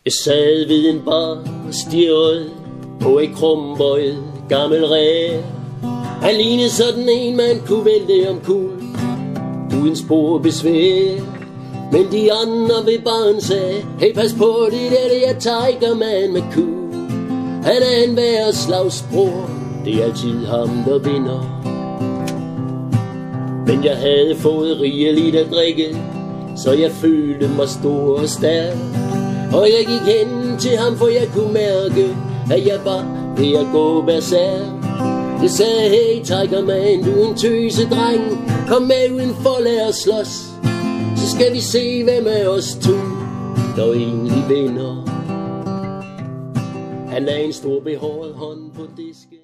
Jeg sad ved en bar og stirrede på et krumbøjet gammel ræ. Han lignede sådan en, man kunne vælte omkuld uden spor besvær. Men de andre ved baren sagde, hey, pas på, det er Tiger Man McCool. Han er en værre slagsbror, det er altid ham, der vinder. Men jeg havde fået rigeligt at drikke, så jeg følte mig stor og stærk. Og jeg gik hen til ham, for jeg kunne mærke, at jeg var ved at gå berserk. Jeg sagde, hey Tiger Man, du er en tøsedreng, kom med udenfor, lad os slås. Så skal vi se, hvem af os to, der egentlig vinder. Han lagde en stor behåret hånd på disken.